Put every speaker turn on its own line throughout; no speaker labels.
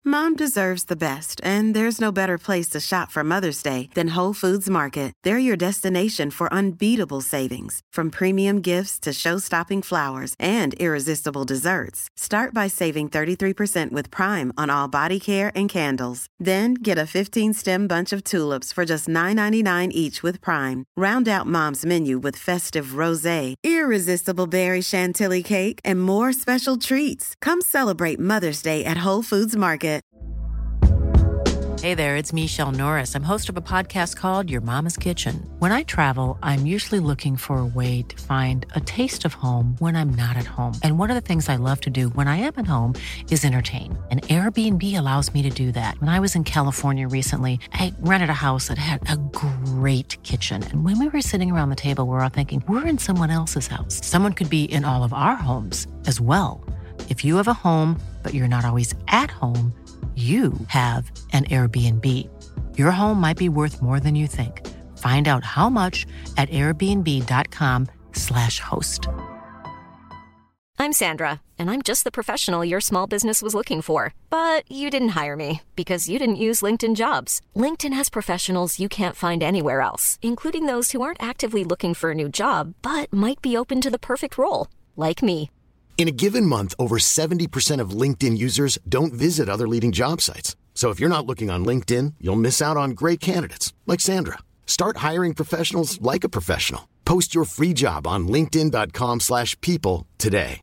Mom deserves the best, and there's no better place to shop for Mother's Day than Whole Foods Market. They're your destination for unbeatable savings, from premium gifts to show-stopping flowers and irresistible desserts. Start by saving 33% with Prime on all body care and candles. Then get a 15-stem bunch of tulips for just $9.99 each with Prime. Round out Mom's menu with festive rosé, irresistible berry chantilly cake, and more special treats. Come celebrate Mother's Day at Whole Foods Market.
Hey there, it's Michelle Norris. I'm host of a podcast called Your Mama's Kitchen. When I travel, I'm usually looking for a way to find a taste of home when I'm not at home. And one of the things I love to do when I am at home is entertain. And Airbnb allows me to do that. When I was in California recently, I rented a house that had a great kitchen. And when we were sitting around the table, we were all thinking, we're in someone else's house. Someone could be in all of our homes as well. If you have a home, but you're not always at home, you have an Airbnb. Your home might be worth more than you think. Find out how much at airbnb.com/host.
I'm Sandra, and I'm just the professional your small business was looking for. But you didn't hire me because you didn't use LinkedIn Jobs. LinkedIn has professionals you can't find anywhere else, including those who aren't actively looking for a new job, but might be open to the perfect role, like me.
In a given month, over 70% of LinkedIn users don't visit other leading job sites. So if you're not looking on LinkedIn, you'll miss out on great candidates like Sandra. Start hiring professionals like a professional. Post your free job on linkedin.com/people today.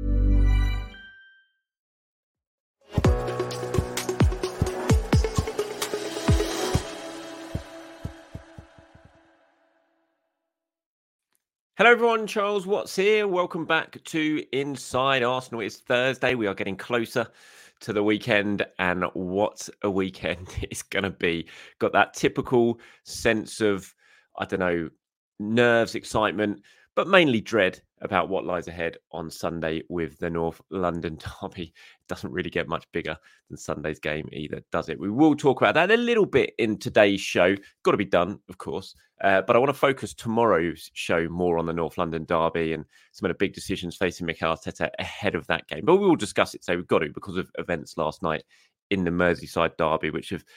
Hello everyone, Charles Watts here. Welcome back to Inside Arsenal. It's Thursday. We are getting closer to the weekend, and what a weekend it's going to be. Got that typical sense of, I don't know, nerves, excitement, but mainly dread about what lies ahead on Sunday with the North London derby. It doesn't really get much bigger than Sunday's game either, does it? We will talk about that a little bit in today's show. Got to be done, of course. But I want to focus tomorrow's show more on the North London derby and some of the big decisions facing Mikel Arteta ahead of that game. But we will discuss it, so we've got to, because of events last night in the Merseyside derby, which have,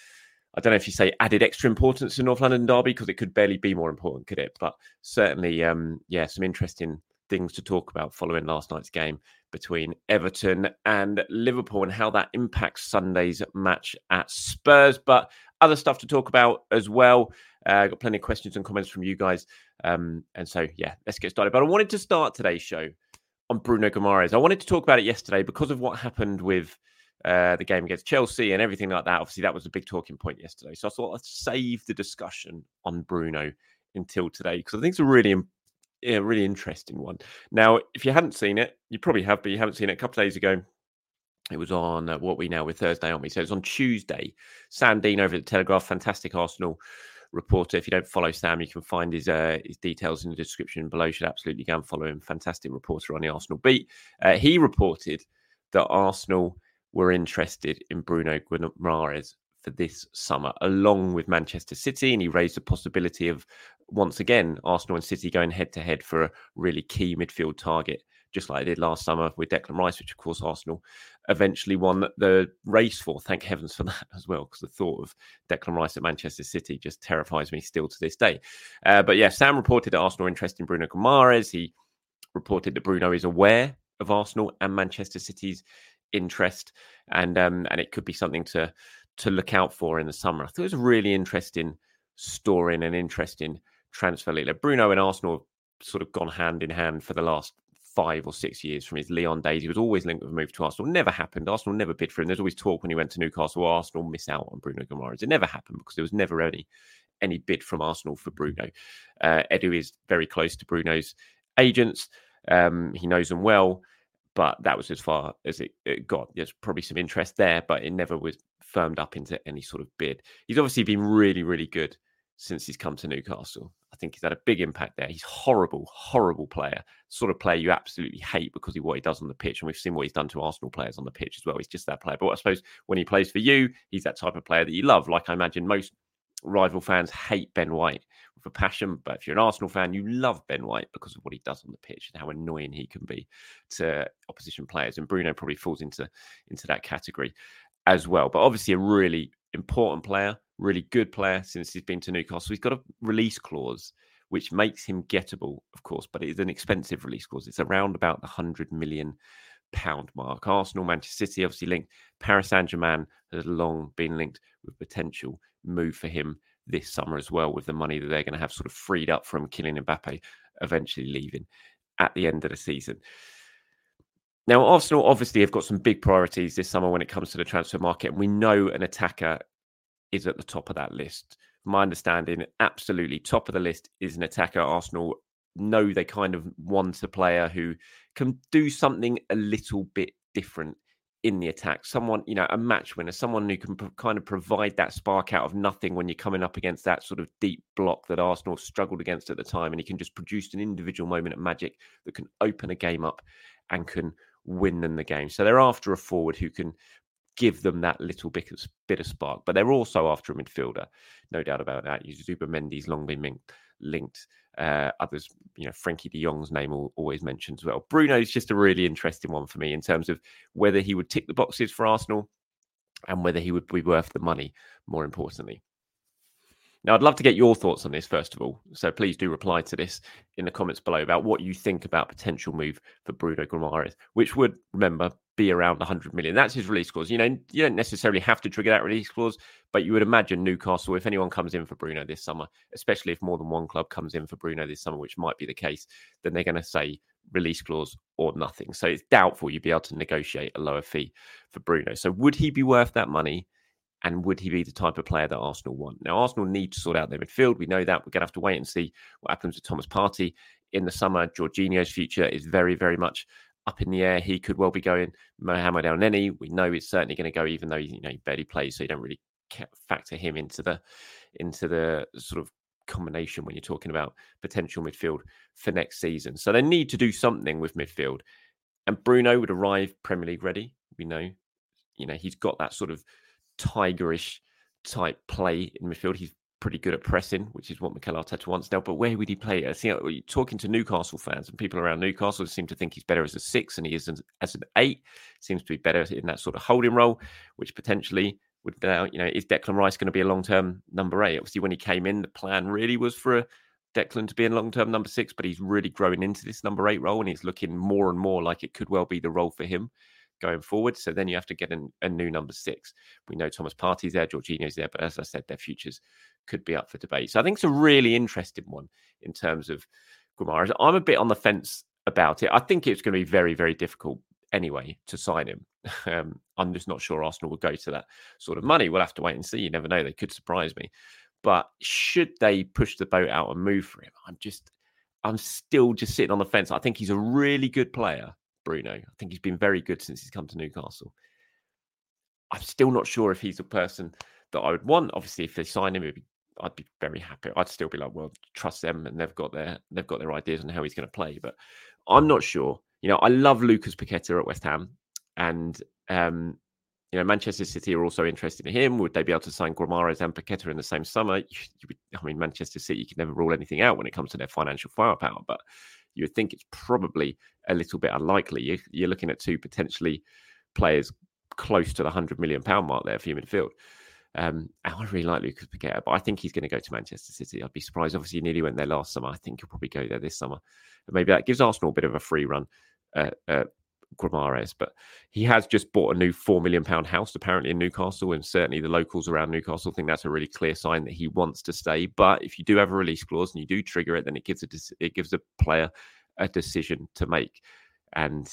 I don't know if you say added extra importance to North London derby, because it could barely be more important, could it? But certainly, some interesting things to talk about following last night's game between Everton and Liverpool and how that impacts Sunday's match at Spurs. But other stuff to talk about as well. Got plenty of questions and comments from you guys. And so, let's get started. But I wanted to start today's show on Bruno Guimaraes. I wanted to talk about it yesterday because of what happened with the game against Chelsea and everything like that. Obviously, that was a big talking point yesterday. So I thought I'd save the discussion on Bruno until today, because I think it's a really interesting one. Now, if you hadn't seen it, you probably have, but you haven't seen it. A couple of days ago, it was on we're Thursday, aren't we? So it was on Tuesday. Sam Dean over at the Telegraph, fantastic Arsenal reporter. If you don't follow Sam, you can find his details in the description below. You should absolutely go and follow him. Fantastic reporter on the Arsenal beat. He reported that Arsenal were interested in Bruno Guimaraes for this summer, along with Manchester City, and he raised the possibility of, once again, Arsenal and City going head-to-head for a really key midfield target, just like they did last summer with Declan Rice, which, of course, Arsenal eventually won the race for. Thank heavens for that as well, because the thought of Declan Rice at Manchester City just terrifies me still to this day. But Sam reported that Arsenal are interested in Bruno Guimaraes. He reported that Bruno is aware of Arsenal and Manchester City's interest, and it could be something to look out for in the summer. I thought it was a really interesting story and an interesting transfer. Bruno and Arsenal have sort of gone hand in hand for the last 5 or 6 years from his Lyon days. He was always linked with a move to Arsenal. Never happened. Arsenal never bid for him. There's always talk when he went to Newcastle, Arsenal miss out on Bruno Guimaraes. It never happened because there was never any bid from Arsenal for Bruno. Edu is very close to Bruno's agents. He knows them well, but that was as far as it got. There's probably some interest there, but it never was firmed up into any sort of bid. He's obviously been really, really good since he's come to Newcastle. I think he's had a big impact there. He's horrible, horrible player. Sort of player you absolutely hate because of what he does on the pitch. And we've seen what he's done to Arsenal players on the pitch as well. He's just that player. But I suppose when he plays for you, he's that type of player that you love. Like I imagine most rival fans hate Ben White with a passion. But if you're an Arsenal fan, you love Ben White because of what he does on the pitch and how annoying he can be to opposition players. And Bruno probably falls into that category. as well. But obviously a really important player, really good player since he's been to Newcastle. He's got a release clause, which makes him gettable, of course, but it is an expensive release clause. It's around about the £100 million mark. Arsenal, Manchester City obviously linked. Paris Saint-Germain has long been linked with potential move for him this summer as well, with the money that they're going to have sort of freed up from Kylian Mbappe eventually leaving at the end of the season. Now, Arsenal obviously have got some big priorities this summer when it comes to the transfer market, and we know an attacker is at the top of that list. From my understanding, absolutely top of the list is an attacker. Arsenal know they kind of want a player who can do something a little bit different in the attack. Someone, a match winner, someone who can kind of provide that spark out of nothing when you're coming up against that sort of deep block that Arsenal struggled against at the time. And he can just produce an individual moment of magic that can open a game up and can win them the game. So they're after a forward who can give them that little bit of spark. But they're also after a midfielder, no doubt about that. Zubimendi's long been linked. Others, Frankie de Jong's name always mentioned as well. Bruno's just a really interesting one for me in terms of whether he would tick the boxes for Arsenal and whether he would be worth the money, more importantly. Now, I'd love to get your thoughts on this, first of all. So please do reply to this in the comments below about what you think about potential move for Bruno Guimaraes, which would, remember, be around 100 million. That's his release clause. You don't necessarily have to trigger that release clause, but you would imagine Newcastle, if anyone comes in for Bruno this summer, especially if more than one club comes in for Bruno this summer, which might be the case, then they're going to say release clause or nothing. So it's doubtful you'd be able to negotiate a lower fee for Bruno. So would he be worth that money? And would he be the type of player that Arsenal want? Now, Arsenal need to sort out their midfield. We know that. We're going to have to wait and see what happens with Thomas Partey in the summer. Jorginho's future is very, very much up in the air. He could well be going. Mohamed Elneny, we know he's certainly going to go, even though he barely plays, so you don't really factor him into the sort of combination when you're talking about potential midfield for next season. So they need to do something with midfield. And Bruno would arrive Premier League ready. We know, he's got that sort of tigerish type play in midfield. He's pretty good at pressing, which is what Mikel Arteta wants now. But where would he play? Talking to Newcastle fans and people around Newcastle seem to think he's better as a 6 than he is as an 8. Seems to be better in that sort of holding role, which potentially would, is Declan Rice going to be a long-term number 8? Obviously, when he came in, the plan really was for Declan to be a long-term number 6, but he's really growing into this number 8 role, and he's looking more and more like it could well be the role for him going forward. So then you have to get a new number 6. We know Thomas Partey's there, Jorginho's there, but as I said, their futures could be up for debate. So I think it's a really interesting one in terms of Guimaraes. I'm a bit on the fence about it. I think it's going to be very, very difficult anyway to sign him. I'm just not sure Arsenal will go to that sort of money. We'll have to wait and see. You never know. They could surprise me. But should they push the boat out and move for him, I'm still just sitting on the fence. I think he's a really good player, Bruno. I think he's been very good since he's come to Newcastle. I'm still not sure if he's a person that I would want. Obviously, if they sign him, I'd be very happy. I'd still be like, well, trust them, and they've got their ideas on how he's going to play. But I'm not sure. I love Lucas Paqueta at West Ham, and Manchester City are also interested in him. Would they be able to sign Guimaraes and Paqueta in the same summer? Manchester City, you can never rule anything out when it comes to their financial firepower, but you would think it's probably a little bit unlikely. You're looking at two potentially players close to the £100 million mark there for your midfield. And I really like Lucas Paqueta, but I think he's going to go to Manchester City. I'd be surprised. Obviously, he nearly went there last summer. I think he'll probably go there this summer. And maybe that gives Arsenal a bit of a free run Guimaraes, but he has just bought a new £4 million house apparently in Newcastle, and certainly the locals around Newcastle think that's a really clear sign that he wants to stay. But if you do have a release clause and you do trigger it, then it gives a player a decision to make. And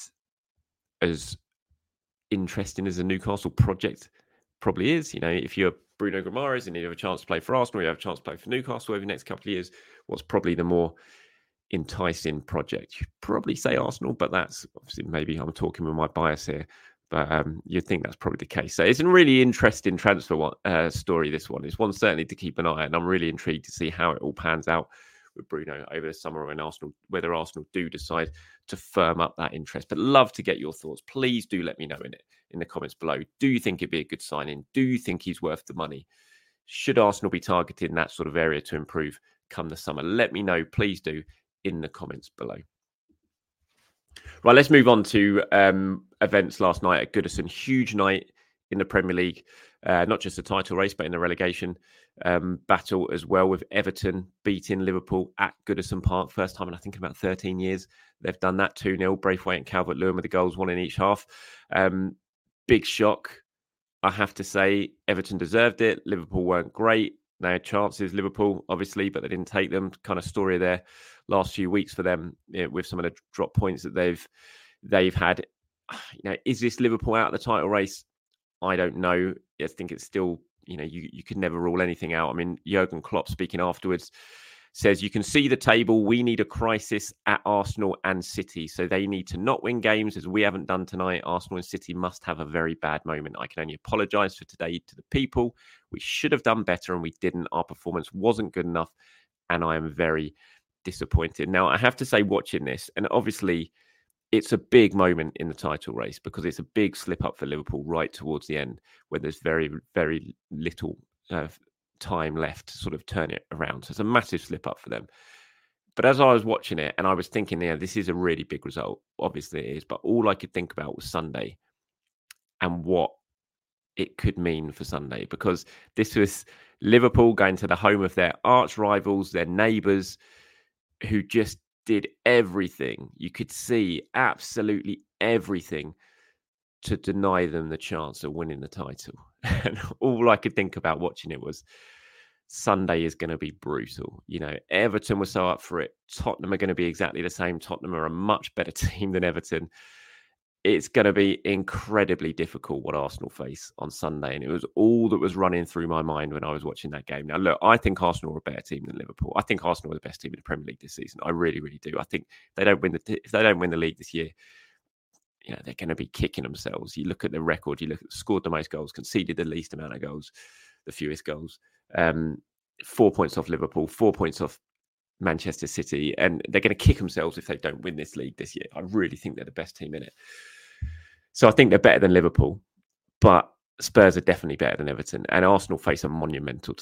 as interesting as a Newcastle project probably is, if you're Bruno Guimaraes and you have a chance to play for Arsenal, you have a chance to play for Newcastle over the next couple of years, what's probably the more enticing project? You'd probably say Arsenal, but that's obviously, maybe I'm talking with my bias here, but you'd think that's probably the case. So it's a really interesting transfer story, this one. It's one certainly to keep an eye on, and I'm really intrigued to see how it all pans out with Bruno over the summer when whether Arsenal do decide to firm up that interest. But love to get your thoughts. Please do let me know in the comments below. Do you think it'd be a good signing? Do you think he's worth the money? Should Arsenal be targeting that sort of area to improve come the summer? Let me know, please do, in the comments below. Right, let's move on to events last night at Goodison. Huge night in the Premier League, not just the title race, but in the relegation battle as well, with Everton beating Liverpool at Goodison Park. First time in, I think, about 13 years they've done that. 2-0, Braithwaite and Calvert-Lewin with the goals, one in each half. Big shock, I have to say. Everton deserved it. Liverpool weren't great. They had chances, Liverpool, obviously, but they didn't take them. Kind of story there last few weeks for them, with some of the drop points that they've had. Is this Liverpool out of the title race? I don't know. I think it's still, you could never rule anything out. I mean, Jurgen Klopp, speaking afterwards, says, you can see the table. We need a crisis at Arsenal and City. So they need to not win games, as we haven't done tonight. Arsenal and City must have a very bad moment. I can only apologise for today to the people. We should have done better and we didn't. Our performance wasn't good enough and I am very disappointed. Now, I have to say, watching this, and obviously it's a big moment in the title race because it's a big slip up for Liverpool right towards the end when there's very, very little time left to sort of turn it around. So it's a massive slip up for them. But as I was watching it and I was thinking, this is a really big result. Obviously it is. But all I could think about was Sunday and what it could mean for Sunday, because this was Liverpool going to the home of their arch rivals, their neighbours, who just did everything. You could see absolutely everything to deny them the chance of winning the title. And all I could think about watching it was Sunday is going to be brutal. Everton was so up for it. Tottenham are going to be exactly the same. Tottenham are a much better team than Everton. It's going to be incredibly difficult what Arsenal face on Sunday. And it was all that was running through my mind when I was watching that game. Now, look, I think Arsenal are a better team than Liverpool. I think Arsenal are the best team in the Premier League this season. I really, really do. I think if they don't win the league this year, they're going to be kicking themselves. You look at the record, scored the most goals, conceded the least amount of goals, the fewest goals. 4 points off Liverpool, 4 points off Manchester City, and they're going to kick themselves if they don't win this league this year. I really think they're the best team in it. So I think they're better than Liverpool, but Spurs are definitely better than Everton, and Arsenal face a monumental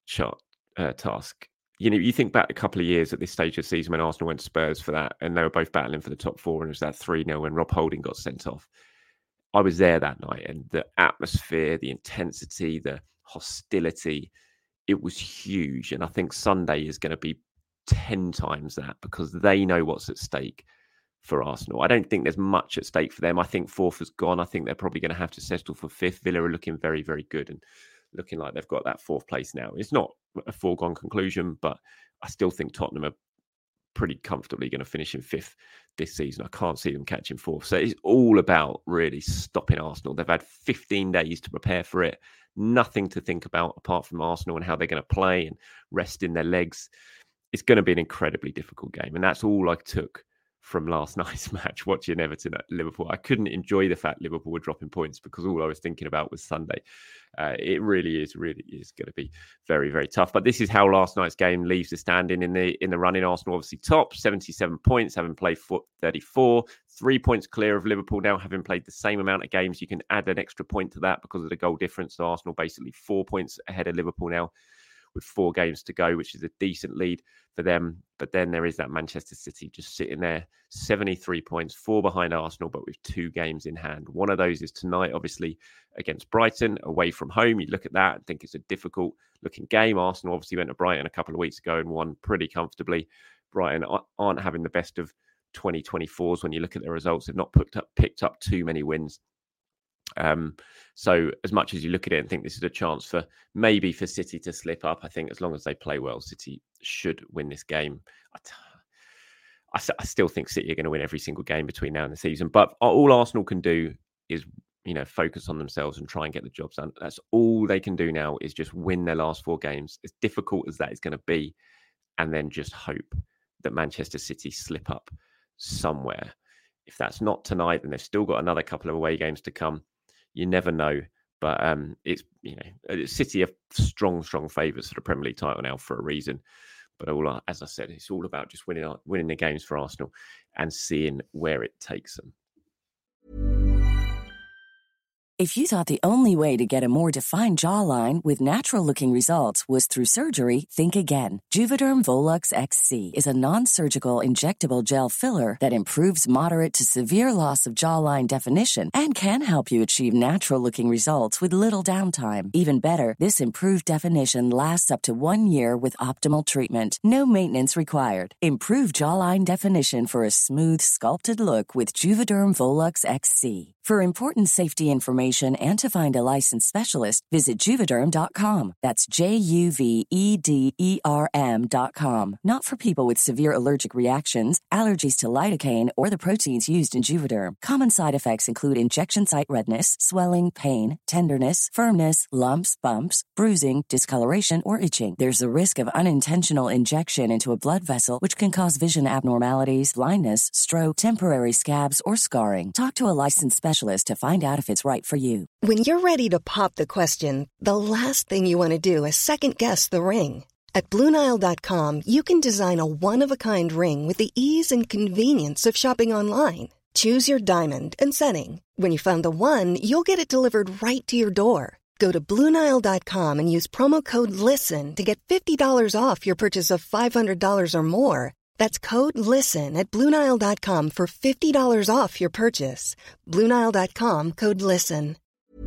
task. You think back a couple of years at this stage of the season when Arsenal went to Spurs for that, and they were both battling for the top four, and it was that 3-0 when Rob Holding got sent off. I was there that night, and the atmosphere, the intensity, the hostility, it was huge. And I think Sunday is going to be 10 times that, because they know what's at stake for Arsenal. I don't think there's much at stake for them. I think fourth is gone. I think they're probably going to have to settle for fifth. Villa are looking very, very good and looking like they've got that fourth place now. It's not a foregone conclusion, but I still think Tottenham are pretty comfortably going to finish in fifth this season. I can't see them catching fourth. So it's all about really stopping Arsenal. They've had 15 days to prepare for it. Nothing to think about apart from Arsenal and how they're going to play and resting their legs. It's going to be an incredibly difficult game. And that's all I took from last night's match, watching Everton at Liverpool. I couldn't enjoy the fact Liverpool were dropping points because all I was thinking about was Sunday. It really is going to be very, very tough. But this is how last night's game leaves the standing in the running. Arsenal obviously top, 77 points, having played 34, 3 points clear of Liverpool now, having played the same amount of games. You can add an extra point to that because of the goal difference. So Arsenal basically 4 points ahead of Liverpool now, with 4 games to go, which is a decent lead for them. But then there is that Manchester City just sitting there, 73 points, 4 behind Arsenal, but with 2 games in hand. One of those is tonight, obviously, against Brighton, away from home. You look at that and think it's a difficult looking game. Arsenal obviously went to Brighton a couple of weeks ago and won pretty comfortably. Brighton aren't having the best of 2024s when you look at their results. They've not picked up too many wins. So as much as you look at it and think this is a chance for City to slip up, I think as long as they play well, City should win this game. I still think City are going to win every single game between now and the season, but all Arsenal can do is, focus on themselves and try and get the job done. That's all they can do now, is just win their last 4 games, as difficult as that is going to be, and then just hope that Manchester City slip up somewhere. If that's not tonight, then they've still got another couple of away games to come. You never know, but it's City are strong favourites for the Premier League title now for a reason. But as I said, it's all about just winning the games for Arsenal and seeing where it takes them.
If you thought the only way to get a more defined jawline with natural-looking results was through surgery, think again. Juvederm Volux XC is a non-surgical injectable gel filler that improves moderate to severe loss of jawline definition and can help you achieve natural-looking results with little downtime. Even better, this improved definition lasts up to 1 year with optimal treatment. No maintenance required. Improve jawline definition for a smooth, sculpted look with Juvederm Volux XC. For important safety information and to find a licensed specialist, visit Juvederm.com. That's Juvederm.com. Not for people with severe allergic reactions, allergies to lidocaine, or the proteins used in Juvederm. Common side effects include injection site redness, swelling, pain, tenderness, firmness, lumps, bumps, bruising, discoloration, or itching. There's a risk of unintentional injection into a blood vessel, which can cause vision abnormalities, blindness, stroke, temporary scabs, or scarring. Talk to a licensed specialist to find out if it's right for you.
When you're ready to pop the question, the last thing you want to do is second-guess the ring. At BlueNile.com, you can design a one-of-a-kind ring with the ease and convenience of shopping online. Choose your diamond and setting. When you find the one, you'll get it delivered right to your door. Go to BlueNile.com and use promo code LISTEN to get $50 off your purchase of $500 or more. That's code LISTEN at BlueNile.com for $50 off your purchase. BlueNile.com, code LISTEN.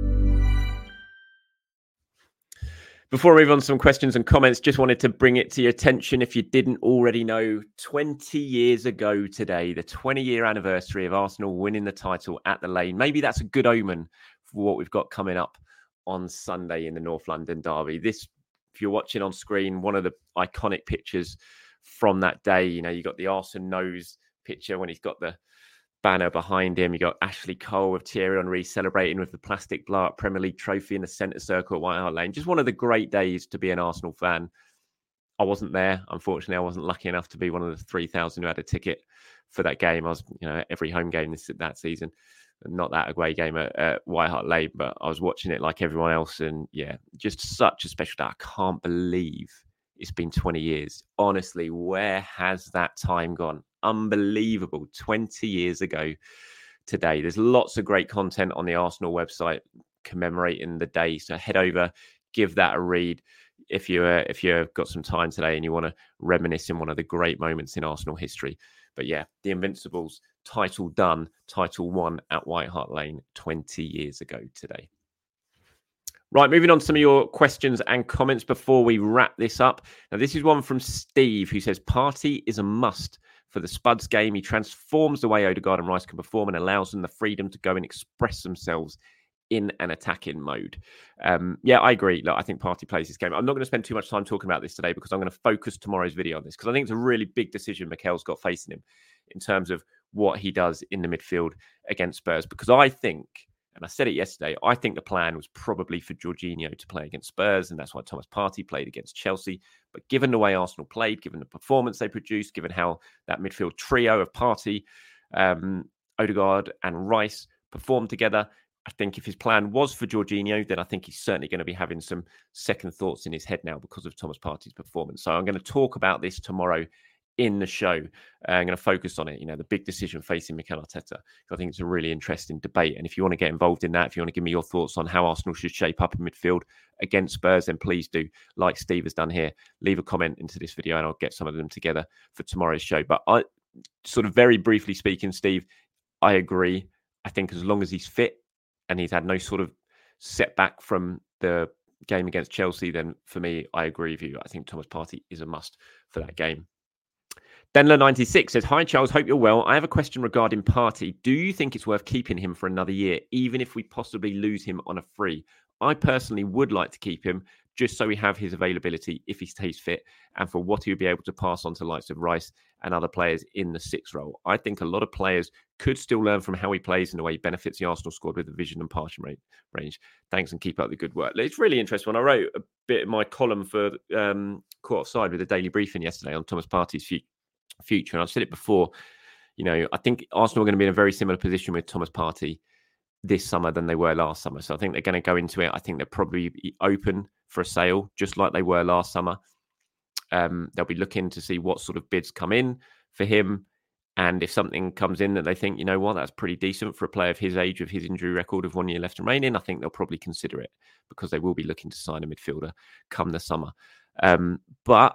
Before we move on to some questions and comments, just wanted to bring it to your attention, if you didn't already know, 20 years ago today, the 20-year anniversary of Arsenal winning the title at the Lane. Maybe that's a good omen for what we've got coming up on Sunday in the North London derby. This, if you're watching on screen, one of the iconic pictures from that day. You know, you got the Arsene nose picture when he's got the banner behind him. You got Ashley Cole with Thierry Henry celebrating with the plastic blow-up Premier League trophy in the centre circle at White Hart Lane. Just one of the great days to be an Arsenal fan. I wasn't there. Unfortunately, I wasn't lucky enough to be one of the 3,000 who had a ticket for that game. I was, every home game that season, not that away game at White Hart Lane, but I was watching it like everyone else. And yeah, just such a special day. I can't believe it's been 20 years. Honestly, where has that time gone? Unbelievable. 20 years ago today. There's lots of great content on the Arsenal website commemorating the day. So head over, give that a read. If you've got some time today and you want to reminisce in one of the great moments in Arsenal history. But yeah, the Invincibles, title done, title won at White Hart Lane 20 years ago today. Right, moving on to some of your questions and comments before we wrap this up. Now, this is one from Steve, who says, Partey is a must for the Spuds game. He transforms the way Odegaard and Rice can perform and allows them the freedom to go and express themselves in an attacking mode. Yeah, I agree. Look, I think Partey plays this game. I'm not going to spend too much time talking about this today because I'm going to focus tomorrow's video on this, because I think it's a really big decision Mikel's got facing him in terms of what he does in the midfield against Spurs. Because I think, and I said it yesterday, I think the plan was probably for Jorginho to play against Spurs, and that's why Thomas Partey played against Chelsea. But given the way Arsenal played, given the performance they produced, given how that midfield trio of Partey, Odegaard and Rice performed together, I think if his plan was for Jorginho, then I think he's certainly going to be having some second thoughts in his head now because of Thomas Partey's performance. So I'm going to talk about this tomorrow in the show. I'm going to focus on it, the big decision facing Mikel Arteta. I think it's a really interesting debate. And if you want to get involved in that, if you want to give me your thoughts on how Arsenal should shape up in midfield against Spurs, then please do, like Steve has done here, leave a comment into this video and I'll get some of them together for tomorrow's show. But I sort of very briefly speaking, Steve, I agree. I think as long as he's fit and he's had no sort of setback from the game against Chelsea, then for me, I agree with you. I think Thomas Partey is a must for that game. Denler96 says, Hi, Charles. Hope you're well. I have a question regarding Partey. Do you think it's worth keeping him for another year, even if we possibly lose him on a free? I personally would like to keep him just so we have his availability if he stays fit and for what he would be able to pass on to likes of Rice and other players in the 6 role. I think a lot of players could still learn from how he plays and the way he benefits the Arsenal squad with the vision and passing range. Thanks and keep up the good work. It's really interesting. When I wrote a bit in my column for Caught Offside with the Daily Briefing yesterday on Thomas Partey's future, and I've said it before, I think Arsenal are going to be in a very similar position with Thomas Partey this summer than they were last summer. So I think they're going to go into it. I think they'll probably be open for a sale, just like they were last summer. They'll be looking to see what sort of bids come in for him. And if something comes in that they think, you know what, that's pretty decent for a player of his age, with his injury record of 1 year left remaining, I think they'll probably consider it, because they will be looking to sign a midfielder come the summer. But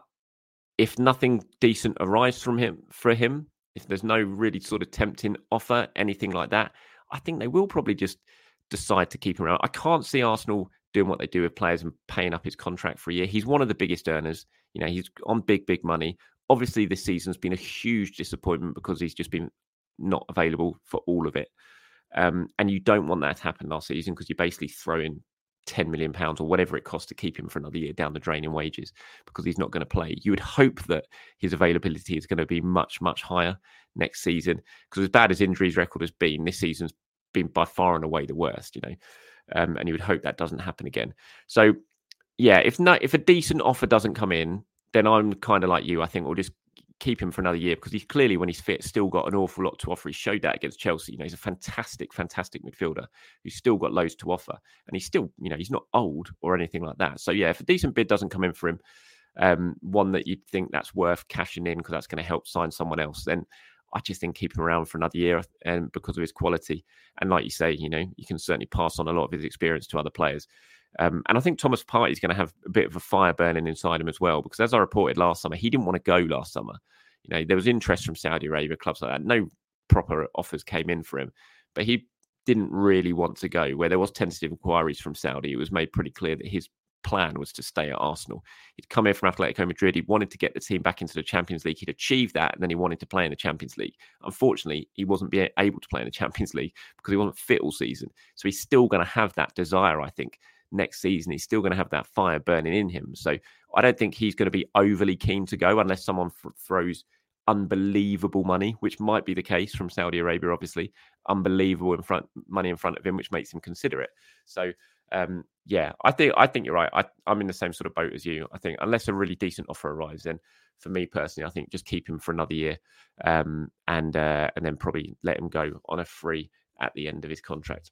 if nothing decent arrives for him, if there's no really sort of tempting offer, anything like that, I think they will probably just decide to keep him around. I can't see Arsenal doing what they do with players and paying up his contract for a year. He's one of the biggest earners. You know, he's on big money. Obviously, this season's been a huge disappointment because he's just been not available for all of it. And you don't want that to happen last season, because you basically throw in £10 million or whatever it costs to keep him for another year down the drain in wages, because he's not going to play. You would hope that his availability is going to be much higher next season, because as bad as injuries record has been, this season's been by far and away the worst, you know. And you would hope that doesn't happen again. So yeah, if a decent offer doesn't come in, then I'm kind of like you. I think we'll just keep him for another year, because he's clearly, when he's fit, still got an awful lot to offer. He showed that against Chelsea. You know, he's a fantastic midfielder who's still got loads to offer, and he's still, you know, he's not old or anything like that. So yeah, if a decent bid doesn't come in for him, one that you'd think that's worth cashing in because that's going to help sign someone else, then I just think keep him around for another year, and because of his quality. And like you say, you know, you can certainly pass on a lot of his experience to other players. And I think Thomas Partey is going to have a bit of a fire burning inside him as well, because as I reported last summer, he didn't want to go last summer. You know, there was interest from Saudi Arabia, clubs like that. No proper offers came in for him, but he didn't really want to go. Where there was tentative inquiries from Saudi, it was made pretty clear that his plan was to stay at Arsenal. He'd come here from Atletico Madrid. He wanted to get the team back into the Champions League. He'd achieved that, and then he wanted to play in the Champions League. Unfortunately, he wasn't able to play in the Champions League because he wasn't fit all season. So he's still going to have that desire, I think, next season. He's still going to have that fire burning in him. So I don't think he's going to be overly keen to go unless someone throws unbelievable money, which might be the case from Saudi Arabia, obviously. Unbelievable money in front of him, which makes him consider it. So yeah, I think you're right. I'm in the same sort of boat as you. I think unless a really decent offer arrives, then for me personally, I think just keep him for another year, and then probably let him go on a free at the end of his contract.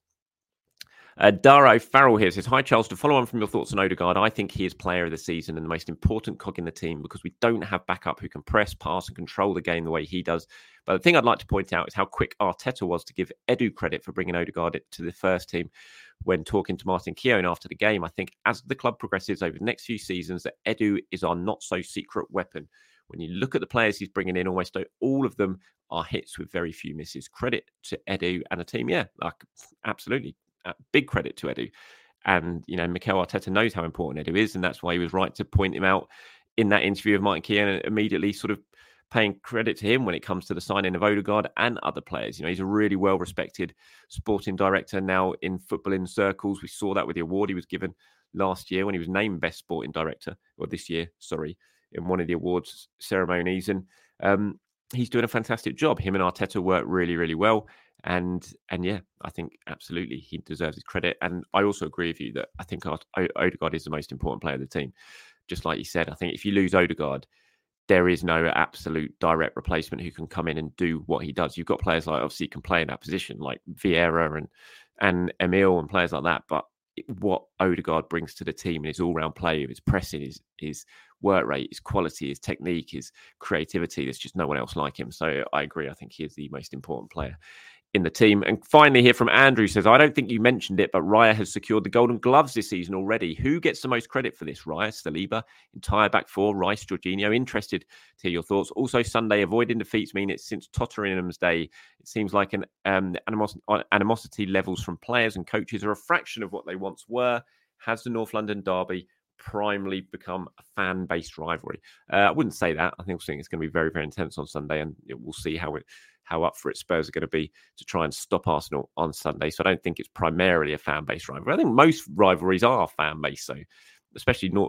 Daro Farrell here says, hi Charles, to follow on from your thoughts on Odegaard, I think he is player of the season and the most important cog in the team, because we don't have backup who can press, pass and control the game the way he does. But the thing I'd like to point out is how quick Arteta was to give Edu credit for bringing Odegaard to the first team. When talking to Martin Keown after the game, I think as the club progresses over the next few seasons, that Edu is our not so secret weapon. When you look at the players he's bringing in, almost all of them are hits with very few misses. Credit to Edu and the team. Yeah, absolutely. Big credit to Edu. And, you know, Mikel Arteta knows how important Edu is, and that's why he was right to point him out in that interview of Martin Keown, and immediately sort of paying credit to him when it comes to the signing of Odegaard and other players. You know, he's a really well-respected sporting director now in footballing circles. We saw that with the award he was given last year when he was named Best Sporting Director, or this year, sorry, in one of the awards ceremonies. And he's doing a fantastic job. Him and Arteta work really, really well. And yeah, I think absolutely he deserves his credit. And I also agree with you that I think Odegaard is the most important player of the team. Just like you said, I think if you lose Odegaard, there is no absolute direct replacement who can come in and do what he does. You've got players like obviously can play in that position, like Vieira and Emile and players like that. But what Odegaard brings to the team in his all-round play, his pressing, his work rate, his quality, his technique, his creativity, there's just no one else like him. So I agree. I think he is the most important player in the team. And finally here from Andrew says, I don't think you mentioned it, but Raya has secured the Golden Gloves this season already. Who gets the most credit for this? Raya, Saliba, entire back four, Rice, Jorginho? Interested to hear your thoughts. Also, Sunday, avoiding defeats mean it's since Tottenham's day. It seems like an animosity levels from players and coaches are a fraction of what they once were. Has the North London derby primarily become a fan-based rivalry? I wouldn't say that. I think it's going to be very, very intense on Sunday, and we'll see how up for it Spurs are going to be to try and stop Arsenal on Sunday. So I don't think it's primarily a fan-based rivalry. I think most rivalries are fan-based, so especially not,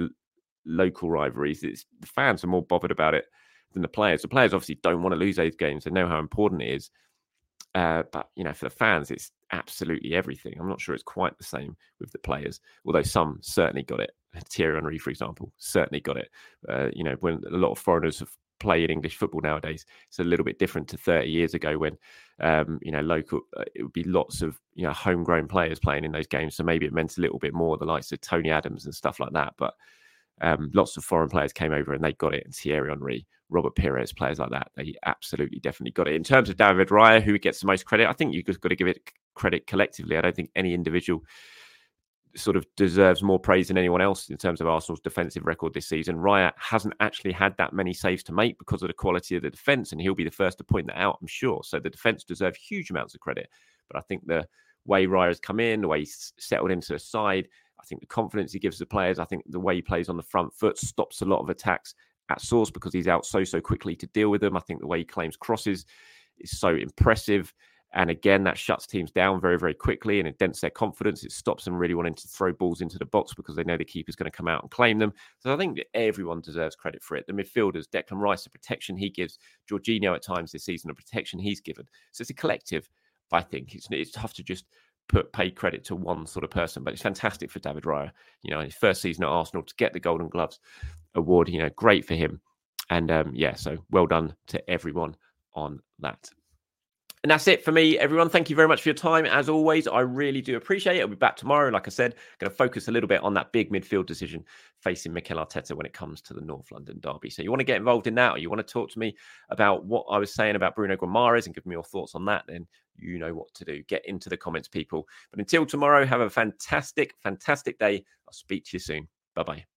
local rivalries. The fans are more bothered about it than the players. The players obviously don't want to lose those games. They know how important it is. But, for the fans, it's absolutely everything. I'm not sure it's quite the same with the players, although some certainly got it. Thierry Henry, for example, certainly got it. When a lot of foreigners have played English football nowadays, it's a little bit different to 30 years ago when, local, it would be lots of, homegrown players playing in those games. So maybe it meant a little bit more, the likes of Tony Adams and stuff like that. But lots of foreign players came over and they got it. And Thierry Henry Robert Pires, players like that. They absolutely definitely got it. In terms of David Raya, who gets the most credit, I think you've got to give it credit collectively. I don't think any individual sort of deserves more praise than anyone else in terms of Arsenal's defensive record this season. Raya hasn't actually had that many saves to make because of the quality of the defence, and he'll be the first to point that out, I'm sure. So the defence deserve huge amounts of credit. But I think the way Raya has come in, the way he's settled into the side, I think the confidence he gives the players, I think the way he plays on the front foot stops a lot of attacks at source because he's out so quickly to deal with them. I think the way he claims crosses is so impressive. And again, that shuts teams down very, very quickly and it dents their confidence. It stops them really wanting to throw balls into the box because they know the keeper's going to come out and claim them. So I think that everyone deserves credit for it. The midfielders, Declan Rice, the protection he gives, Jorginho at times this season, the protection he's given. So it's a collective, I think. It's tough to just pay credit to one sort of person, but it's fantastic for David Raya. You know, his first season at Arsenal to get the Golden Gloves award, you know, great for him. And so well done to everyone on that. And that's it for me, everyone. Thank you very much for your time. As always, I really do appreciate it. I'll be back tomorrow. Like I said, going to focus a little bit on that big midfield decision facing Mikel Arteta when it comes to the North London derby. So you want to get involved in that, or you want to talk to me about what I was saying about Bruno Guimaraes and give me your thoughts on that, then you know what to do. Get into the comments, people. But until tomorrow, have a fantastic, fantastic day. I'll speak to you soon. Bye-bye.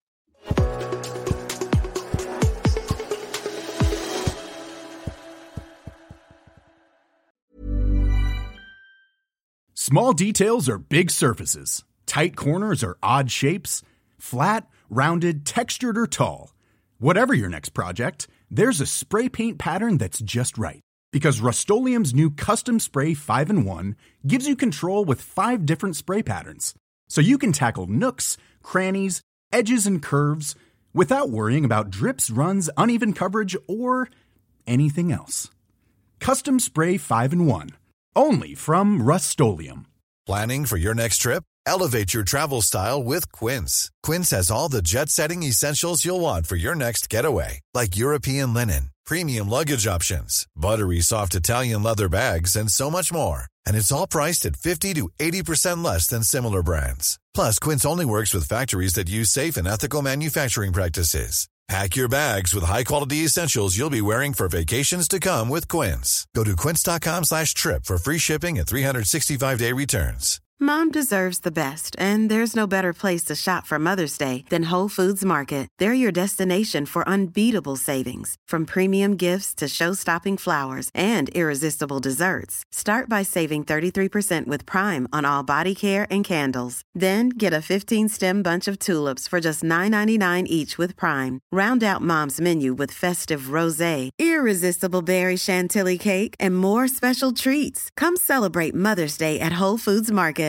Small details are big surfaces. Tight corners are odd shapes. Flat, rounded, textured, or tall. Whatever your next project, there's a spray paint pattern that's just right. Because Rust-Oleum's new Custom Spray 5-in-1 gives you control with 5 different spray patterns. So you can tackle nooks, crannies, edges, and curves without worrying about drips, runs, uneven coverage, or anything else. Custom Spray 5-in-1. Only from Rust-Oleum.
Planning for your next trip? Elevate your travel style with Quince. Quince has all the jet-setting essentials you'll want for your next getaway, like European linen, premium luggage options, buttery soft Italian leather bags, and so much more. And it's all priced at 50 to 80% less than similar brands. Plus, Quince only works with factories that use safe and ethical manufacturing practices. Pack your bags with high-quality essentials you'll be wearing for vacations to come with Quince. Go to quince.com/trip for free shipping and 365-day returns.
Mom deserves the best, and there's no better place to shop for Mother's Day than Whole Foods Market. They're your destination for unbeatable savings, from premium gifts to show-stopping flowers and irresistible desserts. Start by saving 33% with Prime on all body care and candles. Then get a 15-stem bunch of tulips for just $9.99 each with Prime. Round out Mom's menu with festive rosé, irresistible berry chantilly cake, and more special treats. Come celebrate Mother's Day at Whole Foods Market.